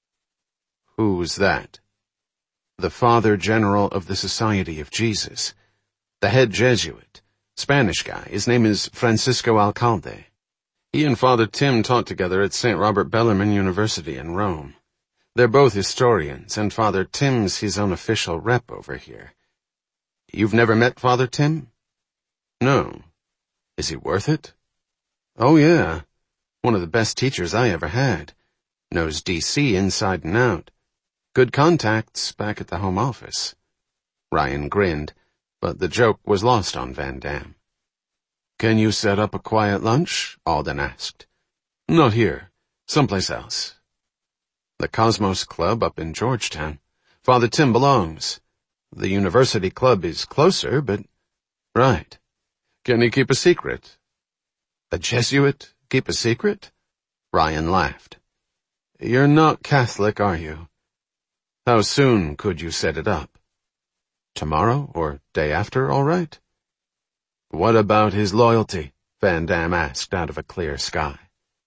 Who's that? The Father General of the Society of Jesus. The head Jesuit. Spanish guy. His name is Francisco Alcalde. He and Father Tim taught together at St. Robert Bellarmine University in Rome. They're both historians, and Father Tim's his own official rep over here. You've never met Father Tim? No. Is he worth it? Oh, yeah. One of the best teachers I ever had. Knows D.C. inside and out. Good contacts back at the Home Office. Ryan grinned, but the joke was lost on Van Dam. Can you set up a quiet lunch? Alden asked. Not here. Someplace else. The Cosmos Club up in Georgetown. Father Tim belongs. The University Club is closer, but... Right. Can he keep a secret? A Jesuit keep a secret? Ryan laughed. You're not Catholic, are you? How soon could you set it up? Tomorrow or day after, all right? What about his loyalty? Van Dam asked out of a clear sky.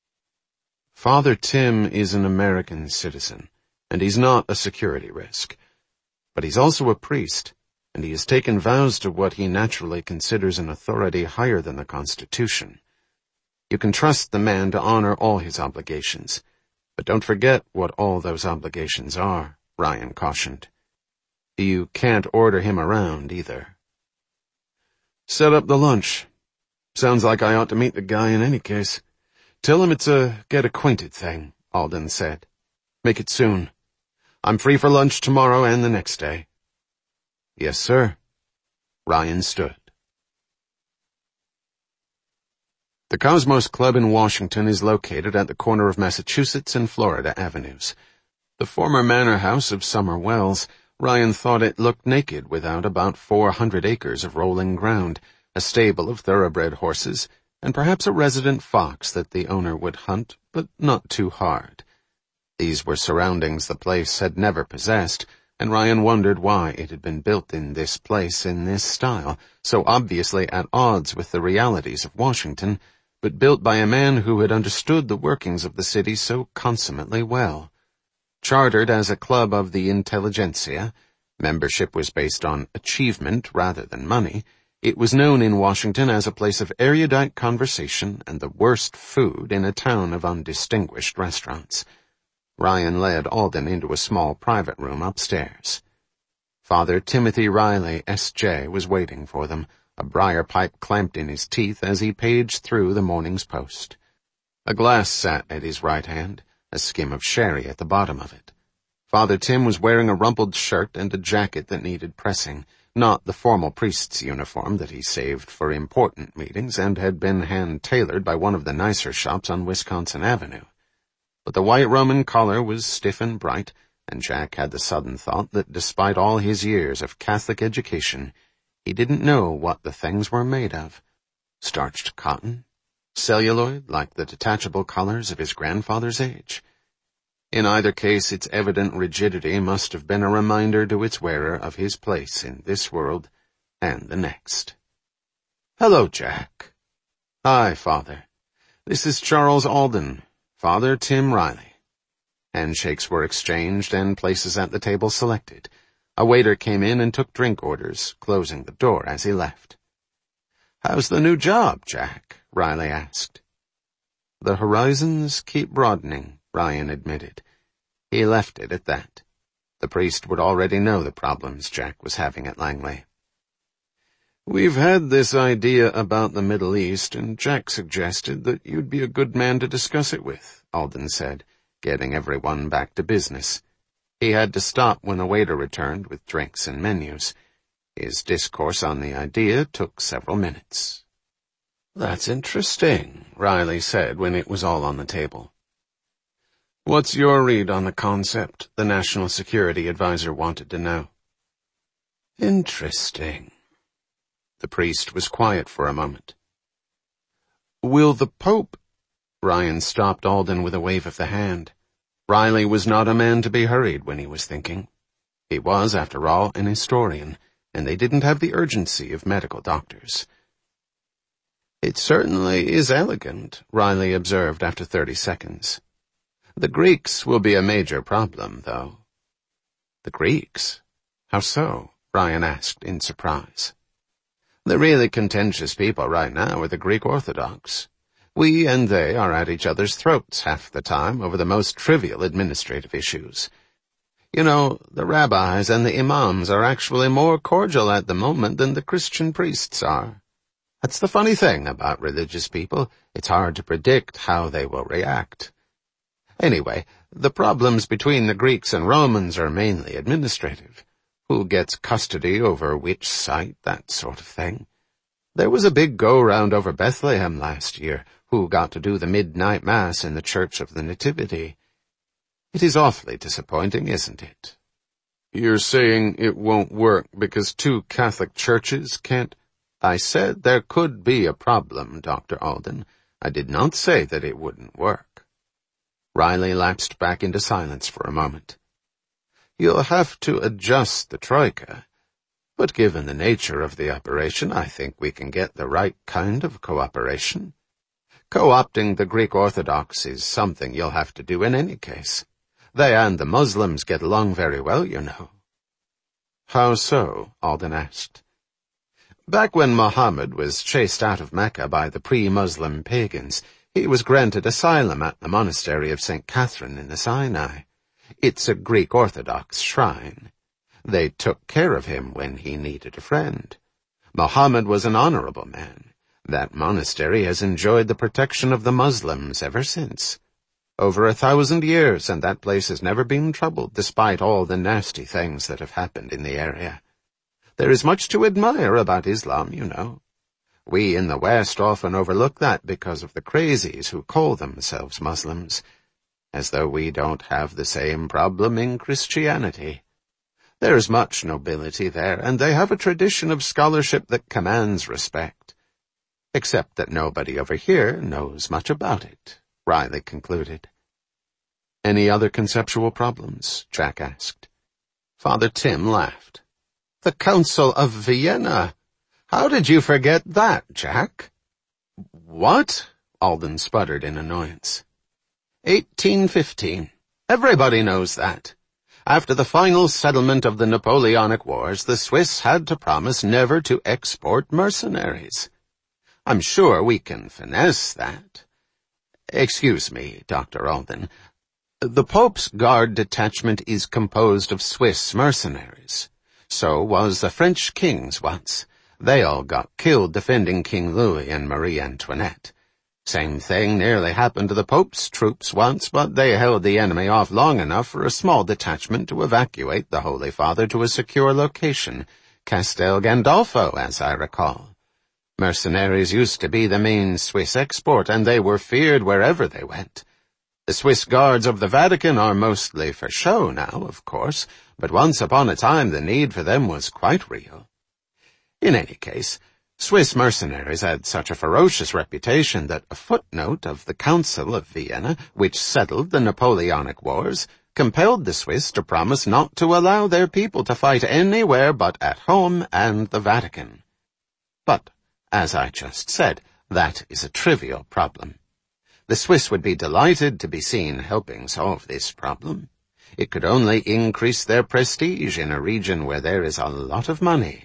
Father Tim is an American citizen, and he's not a security risk. But he's also a priest, and he has taken vows to what he naturally considers an authority higher than the Constitution. You can trust the man to honor all his obligations, but don't forget what all those obligations are, Ryan cautioned. You can't order him around, either. Set up the lunch. Sounds like I ought to meet the guy in any case. Tell him it's a get-acquainted thing, Alden said. Make it soon. I'm free for lunch tomorrow and the next day. Yes, sir. Ryan stood. The Cosmos Club in Washington is located at the corner of Massachusetts and Florida Avenues. The former manor house of Summer Wells, Ryan thought it looked naked without about 400 acres of rolling ground, a stable of thoroughbred horses, and perhaps a resident fox that the owner would hunt, but not too hard. These were surroundings the place had never possessed, and Ryan wondered why it had been built in this place in this style, so obviously at odds with the realities of Washington, but built by a man who had understood the workings of the city so consummately well. Chartered as a club of the intelligentsia, membership was based on achievement rather than money. It was known in Washington as a place of erudite conversation and the worst food in a town of undistinguished restaurants. Ryan led Alden into a small private room upstairs. Father Timothy Riley, S.J., was waiting for them, a briar pipe clamped in his teeth as he paged through the morning's post. A glass sat at his right hand, a skim of sherry at the bottom of it. Father Tim was wearing a rumpled shirt and a jacket that needed pressing, not the formal priest's uniform that he saved for important meetings and had been hand-tailored by one of the nicer shops on Wisconsin Avenue. But the white Roman collar was stiff and bright, and Jack had the sudden thought that despite all his years of Catholic education, he didn't know what the things were made of. Starched cotton? Celluloid, like the detachable collars of his grandfather's age? In either case, its evident rigidity must have been a reminder to its wearer of his place in this world and the next. Hello, Jack. Hi, Father. This is Charles Alden, Father Tim Riley. Handshakes were exchanged and places at the table selected. A waiter came in and took drink orders, closing the door as he left. How's the new job, Jack? Riley asked. The horizons keep broadening, Ryan admitted. He left it at that. The priest would already know the problems Jack was having at Langley. We've had this idea about the Middle East, and Jack suggested that you'd be a good man to discuss it with, Alden said, getting everyone back to business. He had to stop when the waiter returned with drinks and menus. His discourse on the idea took several minutes. That's interesting, Riley said when it was all on the table. What's your read on the concept? The National Security Advisor wanted to know. Interesting. The priest was quiet for a moment. Will the Pope— Ryan stopped Alden with a wave of the hand. Riley was not a man to be hurried when he was thinking. He was, after all, an historian, and they didn't have the urgency of medical doctors. It certainly is elegant, Riley observed after 30 seconds. The Greeks will be a major problem, though. The Greeks? How so? Ryan asked in surprise. The really contentious people right now are the Greek Orthodox. We and they are at each other's throats half the time over the most trivial administrative issues. You know, the rabbis and the imams are actually more cordial at the moment than the Christian priests are. That's the funny thing about religious people. It's hard to predict how they will react. Anyway, the problems between the Greeks and Romans are mainly administrative. Who gets custody over which site, that sort of thing. There was a big go-round over Bethlehem last year, who got to do the midnight mass in the Church of the Nativity. It is awfully disappointing, isn't it? You're saying it won't work because 2 Catholic churches can't— I said there could be a problem, Dr. Alden. I did not say that it wouldn't work. Riley lapsed back into silence for a moment. You'll have to adjust the Troika, but given the nature of the operation, I think we can get the right kind of cooperation. Co-opting the Greek Orthodox is something you'll have to do in any case. They and the Muslims get along very well, you know. How so? Alden asked. Back when Muhammad was chased out of Mecca by the pre-Muslim pagans, he was granted asylum at the monastery of St. Catherine in the Sinai. It's a Greek Orthodox shrine. They took care of him when he needed a friend. Muhammad was an honorable man. That monastery has enjoyed the protection of the Muslims ever since. Over 1,000 years, and that place has never been troubled, despite all the nasty things that have happened in the area. There is much to admire about Islam, you know. We in the West often overlook that because of the crazies who call themselves Muslims, as though we don't have the same problem in Christianity. There's much nobility there, and they have a tradition of scholarship that commands respect. Except that nobody over here knows much about it, Riley concluded. Any other conceptual problems? Jack asked. Father Tim laughed. The Council of Vienna. How did you forget that, Jack? What? Alden sputtered in annoyance. 1815. Everybody knows that. After the final settlement of the Napoleonic Wars, the Swiss had to promise never to export mercenaries. I'm sure we can finesse that. Excuse me, Dr. Alden. The Pope's Guard detachment is composed of Swiss mercenaries. So was the French king's once. They all got killed defending King Louis and Marie Antoinette. Same thing nearly happened to the Pope's troops once, but they held the enemy off long enough for a small detachment to evacuate the Holy Father to a secure location, Castel Gandolfo, as I recall. Mercenaries used to be the main Swiss export, and they were feared wherever they went. The Swiss guards of the Vatican are mostly for show now, of course, but once upon a time the need for them was quite real. In any case, Swiss mercenaries had such a ferocious reputation that a footnote of the Council of Vienna, which settled the Napoleonic Wars, compelled the Swiss to promise not to allow their people to fight anywhere but at home and the Vatican. But, as I just said, that is a trivial problem. The Swiss would be delighted to be seen helping solve this problem. It could only increase their prestige in a region where there is a lot of money.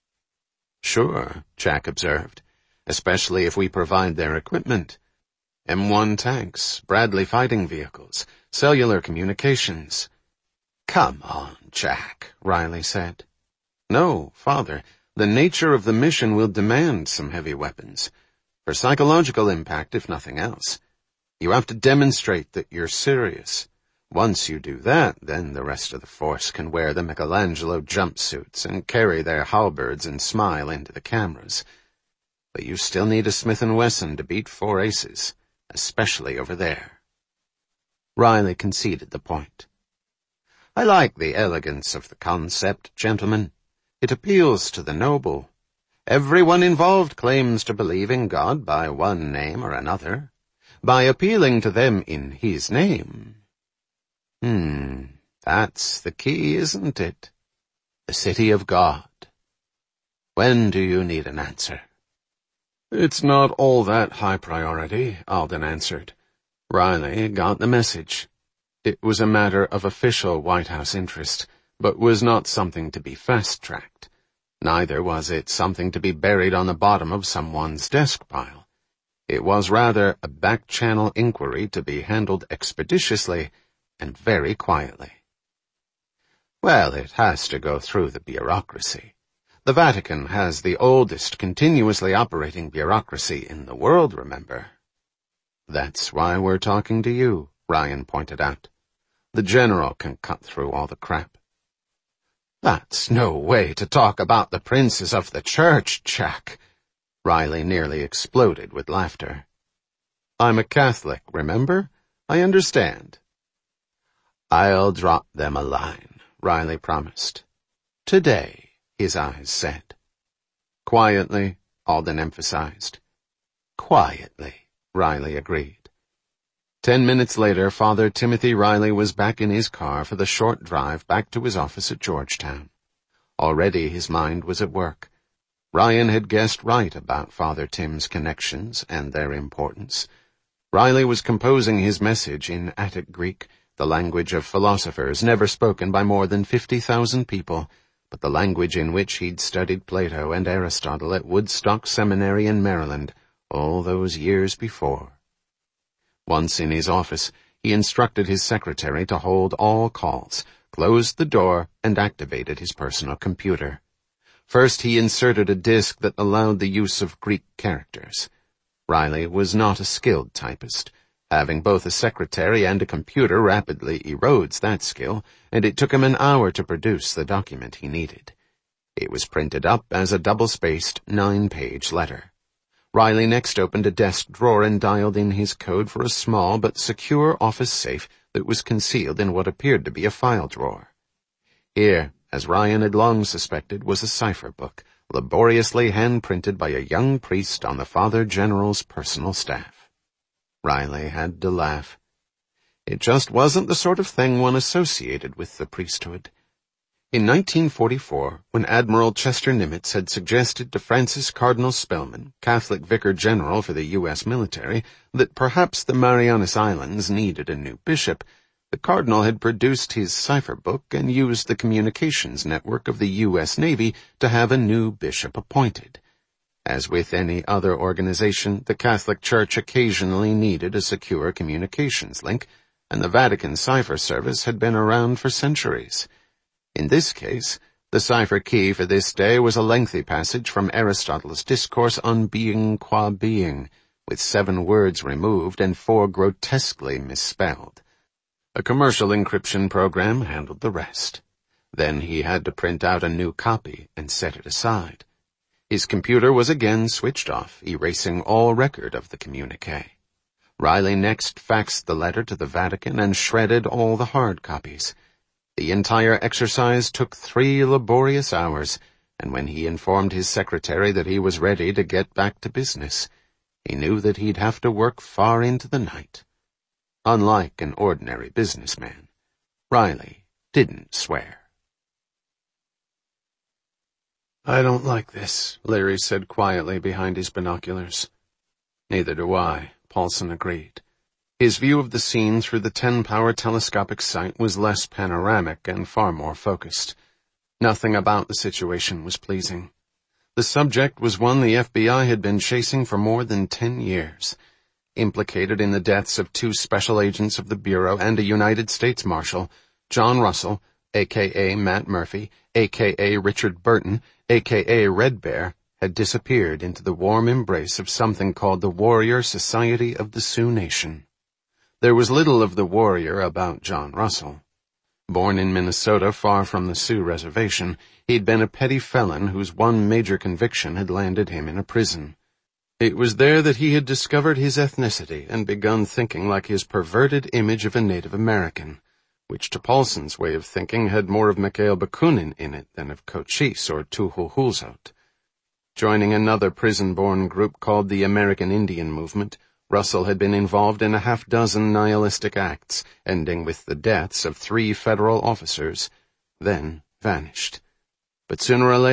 Sure, Jack observed, especially if we provide their equipment. M1 tanks, Bradley fighting vehicles, cellular communications. Come on, Jack, Riley said. No, Father, the nature of the mission will demand some heavy weapons. For psychological impact, if nothing else. You have to demonstrate that you're serious. Once you do that, then the rest of the force can wear the Michelangelo jumpsuits and carry their halberds and smile into the cameras. But you still need a Smith & Wesson to beat 4 aces, especially over there. Riley conceded the point. I like the elegance of the concept, gentlemen. It appeals to the noble. Everyone involved claims to believe in God by one name or another. By appealing to them in His name. That's the key, isn't it? The city of God. When do you need an answer? It's not all that high priority, Alden answered. Riley got the message. It was a matter of official White House interest, but was not something to be fast-tracked. Neither was it something to be buried on the bottom of someone's desk pile. It was rather a back-channel inquiry to be handled expeditiously and very quietly. Well, it has to go through the bureaucracy. The Vatican has the oldest continuously operating bureaucracy in the world, remember? That's why we're talking to you, Ryan pointed out. The general can cut through all the crap. That's no way to talk about the princes of the church, Jack. Riley nearly exploded with laughter. I'm a Catholic, remember? I understand. I'll drop them a line, Riley promised. Today, his eyes said. Quietly, Alden emphasized. Quietly, Riley agreed. 10 minutes later, Father Timothy Riley was back in his car for the short drive back to his office at Georgetown. Already his mind was at work. Ryan had guessed right about Father Tim's connections and their importance. Riley was composing his message in Attic Greek, the language of philosophers never spoken by more than 50,000 people, but the language in which he'd studied Plato and Aristotle at Woodstock Seminary in Maryland all those years before. Once in his office, he instructed his secretary to hold all calls, closed the door, and activated his personal computer. First, he inserted a disk that allowed the use of Greek characters. Riley was not a skilled typist. Having both a secretary and a computer rapidly erodes that skill, and it took him an hour to produce the document he needed. It was printed up as a double-spaced 9-page letter. Riley next opened a desk drawer and dialed in his code for a small but secure office safe that was concealed in what appeared to be a file drawer. Here, as Ryan had long suspected, was a cipher book, laboriously hand-printed by a young priest on the Father General's personal staff. Riley had to laugh. It just wasn't the sort of thing one associated with the priesthood. In 1944, when Admiral Chester Nimitz had suggested to Francis Cardinal Spellman, Catholic Vicar General for the U.S. military, that perhaps the Marianas Islands needed a new bishop, the Cardinal had produced his cipher book and used the communications network of the U.S. Navy to have a new bishop appointed. As with any other organization, the Catholic Church occasionally needed a secure communications link, and the Vatican cipher service had been around for centuries. In this case, the cipher key for this day was a lengthy passage from Aristotle's Discourse on Being qua Being, with 7 words removed and 4 grotesquely misspelled. A commercial encryption program handled the rest. Then he had to print out a new copy and set it aside. His computer was again switched off, erasing all record of the communiqué. Riley next faxed the letter to the Vatican and shredded all the hard copies. The entire exercise took 3 laborious hours, and when he informed his secretary that he was ready to get back to business, he knew that he'd have to work far into the night. Unlike an ordinary businessman, Riley didn't swear. I don't like this, Leary said quietly behind his binoculars. Neither do I, Paulson agreed. His view of the scene through the 10-power telescopic sight was less panoramic and far more focused. Nothing about the situation was pleasing. The subject was one the FBI had been chasing for more than 10 years. Implicated in the deaths of 2 special agents of the Bureau and a United States Marshal, John Russell, a.k.a. Matt Murphy, a.k.a. Richard Burton, a.k.a. Red Bear, had disappeared into the warm embrace of something called the Warrior Society of the Sioux Nation. There was little of the warrior about John Russell. Born in Minnesota far from the Sioux reservation, he'd been a petty felon whose one major conviction had landed him in a prison. It was there that he had discovered his ethnicity and begun thinking like his perverted image of a Native American, which to Paulson's way of thinking had more of Mikhail Bakunin in it than of Cochise or Tuhu Hulzot. Joining another prison-born group called the American Indian Movement, Russell had been involved in a half-dozen nihilistic acts, ending with the deaths of 3 federal officers, then vanished. But sooner or later,